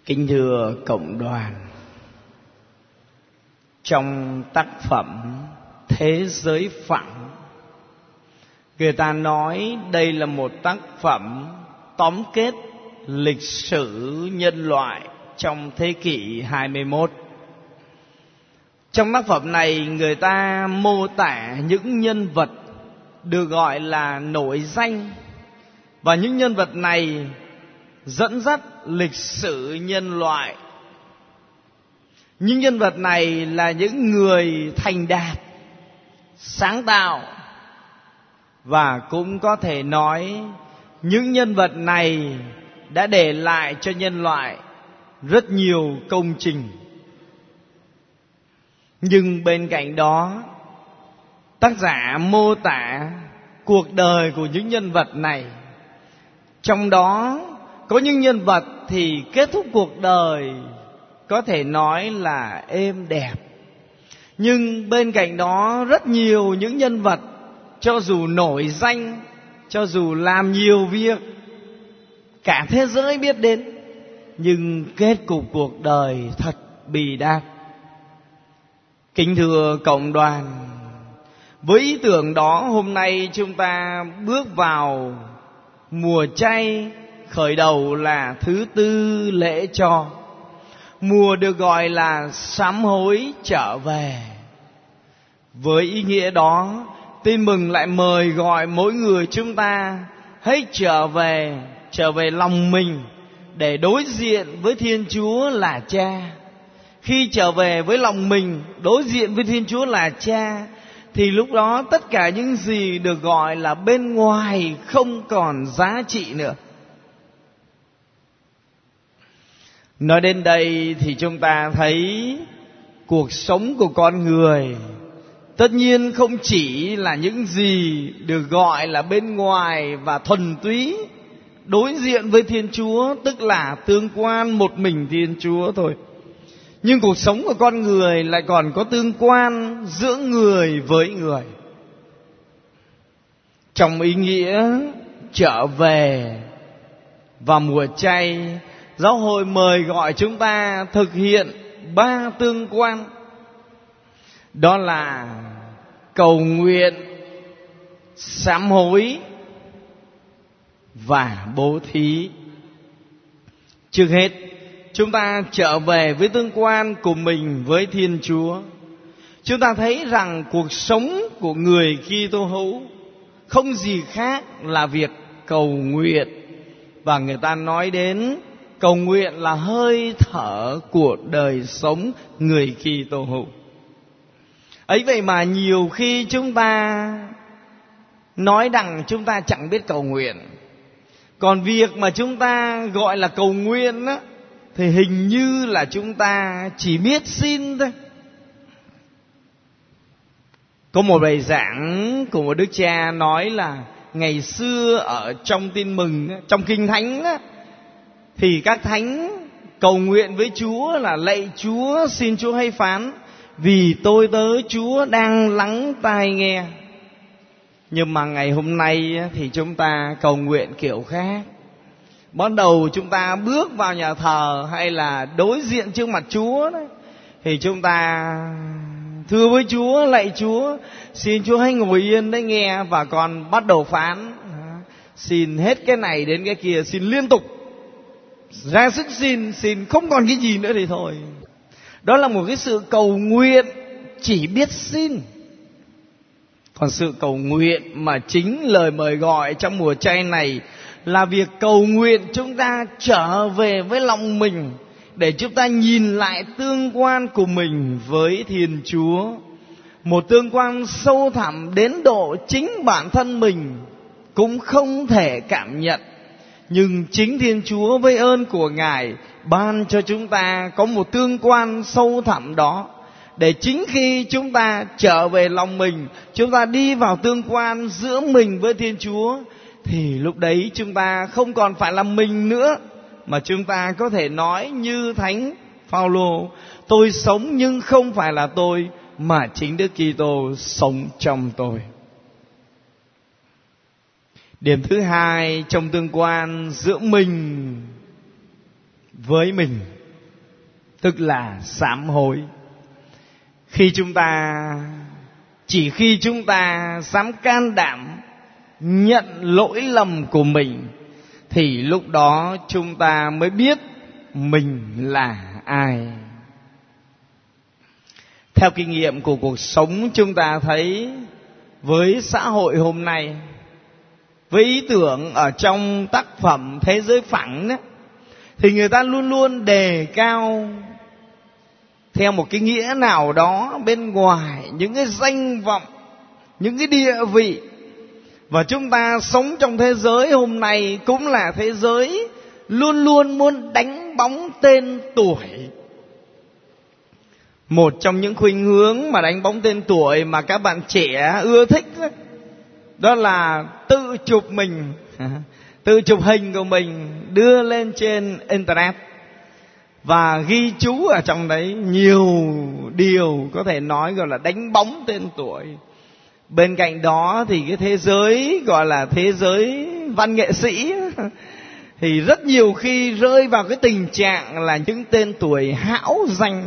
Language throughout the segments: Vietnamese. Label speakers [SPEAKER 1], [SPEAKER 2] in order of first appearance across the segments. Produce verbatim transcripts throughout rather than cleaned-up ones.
[SPEAKER 1] Kính thưa cộng đoàn, trong tác phẩm Thế giới phẳng, người ta nói đây là một tác phẩm tóm kết lịch sử nhân loại trong thế kỷ hai mươi mốt. Trong tác phẩm này, người ta mô tả những nhân vật được gọi là nổi danh, và những nhân vật này dẫn dắt lịch sử nhân loại. Những nhân vật này là những người thành đạt, sáng tạo, và cũng có thể nói những nhân vật này đã để lại cho nhân loại rất nhiều công trình. Nhưng bên cạnh đó, tác giả mô tả cuộc đời của những nhân vật này. Trong đó có những nhân vật thì kết thúc cuộc đời có thể nói là êm đẹp. Nhưng bên cạnh đó rất nhiều những nhân vật cho dù nổi danh, cho dù làm nhiều việc, cả thế giới biết đến, nhưng kết cục cuộc đời thật bi đát. Kính thưa cộng đoàn, với ý tưởng đó, hôm nay chúng ta bước vào mùa chay, khởi đầu là thứ tư lễ cho. Mùa được gọi là sám hối trở về. Với ý nghĩa đó, Tin Mừng lại mời gọi mỗi người chúng ta hãy trở về, trở về lòng mình để đối diện với Thiên Chúa là Cha. Khi trở về với lòng mình, đối diện với Thiên Chúa là Cha, thì lúc đó tất cả những gì được gọi là bên ngoài không còn giá trị nữa. Nói đến đây thì chúng ta thấy cuộc sống của con người tất nhiên không chỉ là những gì được gọi là bên ngoài và thuần túy đối diện với Thiên Chúa, tức là tương quan một mình Thiên Chúa thôi. Nhưng cuộc sống của con người lại còn có tương quan giữa người với người. Trong ý nghĩa trở về vào mùa chay, Giáo hội mời gọi chúng ta thực hiện ba tương quan. Đó là cầu nguyện, sám hối và bố thí. Trước hết, chúng ta trở về với tương quan của mình với Thiên Chúa. Chúng ta thấy rằng cuộc sống của người Kitô hữu không gì khác là việc cầu nguyện. Và người ta nói đến cầu nguyện là hơi thở của đời sống người Kitô hữu. Ấy vậy mà nhiều khi chúng ta nói rằng chúng ta chẳng biết cầu nguyện. Còn việc mà chúng ta gọi là cầu nguyện á, thì hình như là chúng ta chỉ biết xin thôi. Có một bài giảng của một đức cha nói là ngày xưa ở trong Tin Mừng, trong Kinh Thánh á, thì các thánh cầu nguyện với Chúa là lạy Chúa, xin Chúa hay phán, vì tôi tớ Chúa đang lắng tai nghe. Nhưng mà ngày hôm nay thì chúng ta cầu nguyện kiểu khác. Bắt đầu chúng ta bước vào nhà thờ hay là đối diện trước mặt Chúa đấy, thì chúng ta thưa với Chúa, lạy Chúa, xin Chúa hãy ngồi yên đấy nghe, và còn bắt đầu phán, xin hết cái này đến cái kia, xin liên tục ra sức xin, xin không còn cái gì nữa thì thôi. Đó là một cái sự cầu nguyện chỉ biết xin. Còn sự cầu nguyện mà chính lời mời gọi trong mùa chay này là việc cầu nguyện chúng ta trở về với lòng mình, để chúng ta nhìn lại tương quan của mình với Thiên Chúa. Một tương quan sâu thẳm đến độ chính bản thân mình cũng không thể cảm nhận. Nhưng chính Thiên Chúa với ơn của Ngài ban cho chúng ta có một tương quan sâu thẳm đó, để chính khi chúng ta trở về lòng mình, chúng ta đi vào tương quan giữa mình với Thiên Chúa, thì lúc đấy chúng ta không còn phải là mình nữa, mà chúng ta có thể nói như Thánh Phaolô: tôi sống nhưng không phải là tôi, mà chính Đức Kitô sống trong tôi. Điểm thứ hai trong tương quan giữa mình với mình tức là sám hối. Khi chúng ta Chỉ khi chúng ta dám can đảm nhận lỗi lầm của mình, thì lúc đó chúng ta mới biết mình là ai. Theo kinh nghiệm của cuộc sống, chúng ta thấy với xã hội hôm nay, với ý tưởng ở trong tác phẩm Thế giới phẳng đó, thì người ta luôn luôn đề cao theo một cái nghĩa nào đó bên ngoài những cái danh vọng, những cái địa vị. Và chúng ta sống trong thế giới hôm nay cũng là thế giới luôn luôn muốn đánh bóng tên tuổi. Một trong những khuynh hướng mà đánh bóng tên tuổi mà các bạn trẻ ưa thích đó, đó là tự chụp mình, tự chụp hình của mình đưa lên trên internet và ghi chú ở trong đấy nhiều điều có thể nói gọi là đánh bóng tên tuổi. Bên cạnh đó thì cái thế giới gọi là thế giới văn nghệ sĩ thì rất nhiều khi rơi vào cái tình trạng là những tên tuổi hão danh.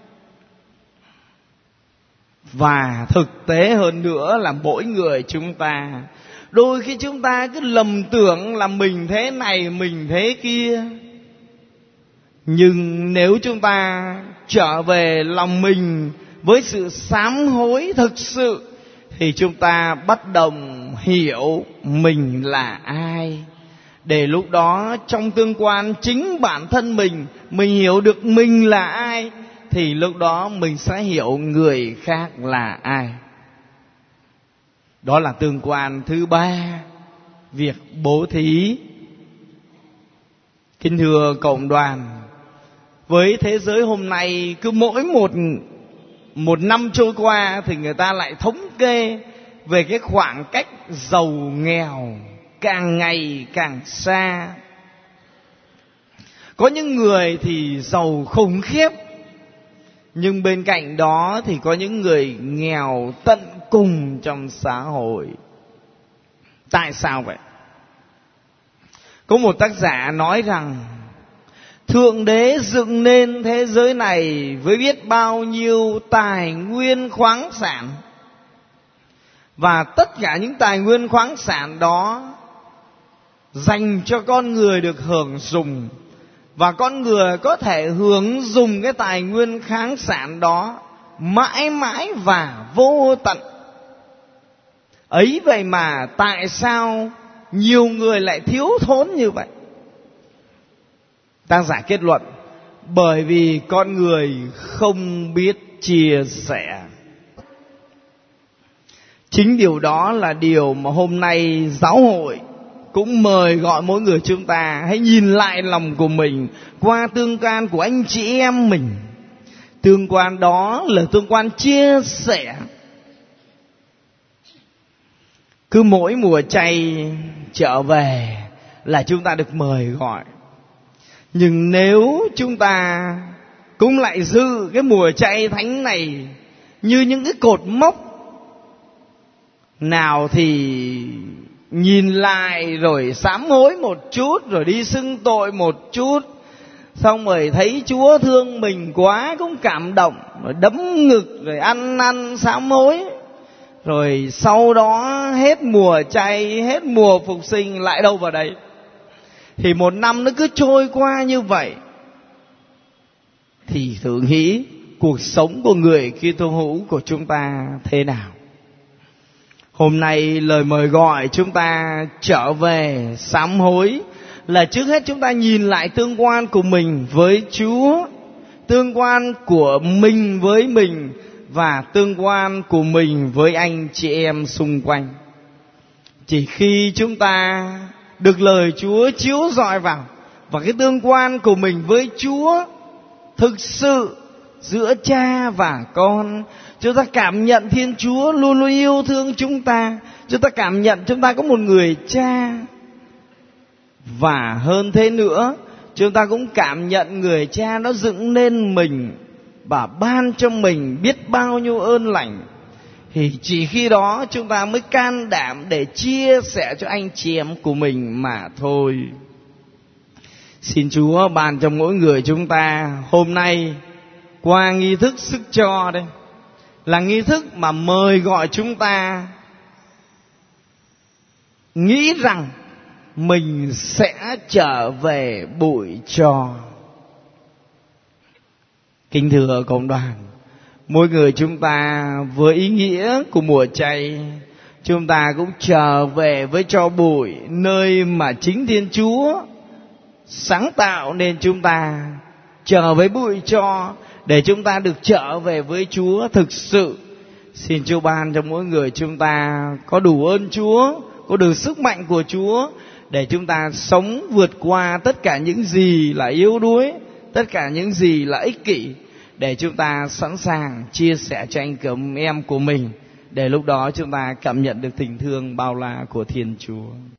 [SPEAKER 1] Và thực tế hơn nữa là mỗi người chúng ta, đôi khi chúng ta cứ lầm tưởng là mình thế này, mình thế kia. Nhưng nếu chúng ta trở về lòng mình với sự sám hối thực sự, thì chúng ta bắt đầu hiểu mình là ai. Để lúc đó trong tương quan chính bản thân mình, mình hiểu được mình là ai, thì lúc đó mình sẽ hiểu người khác là ai. Đó là tương quan thứ ba, việc bố thí. Kính thưa cộng đoàn, với thế giới hôm nay, cứ mỗi một một năm trôi qua thì người ta lại thống kê về cái khoảng cách giàu nghèo càng ngày càng xa. Có những người thì giàu khủng khiếp, nhưng bên cạnh đó thì có những người nghèo tận cùng trong xã hội. Tại sao vậy? Có một tác giả nói rằng Thượng Đế dựng nên thế giới này với biết bao nhiêu tài nguyên khoáng sản, và tất cả những tài nguyên khoáng sản đó dành cho con người được hưởng dùng, và con người có thể hưởng dùng cái tài nguyên khoáng sản đó mãi mãi và vô tận. Ấy vậy mà tại sao nhiều người lại thiếu thốn như vậy? Tác giả kết luận, bởi vì con người không biết chia sẻ. Chính điều đó là điều mà hôm nay giáo hội cũng mời gọi mỗi người chúng ta hãy nhìn lại lòng của mình qua tương quan của anh chị em mình. Tương quan đó là tương quan chia sẻ. Cứ mỗi mùa chay trở về là chúng ta được mời gọi. Nhưng nếu chúng ta cũng lại giữ cái mùa chay thánh này như những cái cột mốc, nào thì nhìn lại rồi sám hối một chút, rồi đi xưng tội một chút, xong rồi thấy Chúa thương mình quá cũng cảm động, rồi đấm ngực, rồi ăn năn sám hối, rồi sau đó hết mùa chay, hết mùa phục sinh lại đâu vào đấy. Thì một năm nó cứ trôi qua như vậy. Thì thử nghĩ cuộc sống của người Kitô hữu của chúng ta thế nào? Hôm nay lời mời gọi chúng ta trở về sám hối là trước hết chúng ta nhìn lại tương quan của mình với Chúa, tương quan của mình với mình, và tương quan của mình với anh chị em xung quanh. Chỉ khi chúng ta được lời Chúa chiếu rọi vào, và cái tương quan của mình với Chúa thực sự giữa cha và con, chúng ta cảm nhận Thiên Chúa luôn luôn yêu thương chúng ta, chúng ta cảm nhận chúng ta có một người cha. Và hơn thế nữa, chúng ta cũng cảm nhận người cha nó dựng nên mình và ban cho mình biết bao nhiêu ơn lành. Thì chỉ khi đó chúng ta mới can đảm để chia sẻ cho anh chị em của mình mà thôi. Xin Chúa ban cho mỗi người chúng ta hôm nay qua nghi thức sức cho đây, là nghi thức mà mời gọi chúng ta nghĩ rằng mình sẽ trở về bụi tro. Kính thưa cộng đoàn, mỗi người chúng ta với ý nghĩa của mùa chay, chúng ta cũng trở về với tro bụi, nơi mà chính Thiên Chúa sáng tạo nên chúng ta trở với bụi tro để chúng ta được trở về với Chúa thực sự. Xin Chúa ban cho mỗi người chúng ta có đủ ơn Chúa, có đủ sức mạnh của Chúa để chúng ta sống vượt qua tất cả những gì là yếu đuối, tất cả những gì là ích kỷ, để chúng ta sẵn sàng chia sẻ cho anh chị em của mình, để lúc đó chúng ta cảm nhận được tình thương bao la của Thiên Chúa.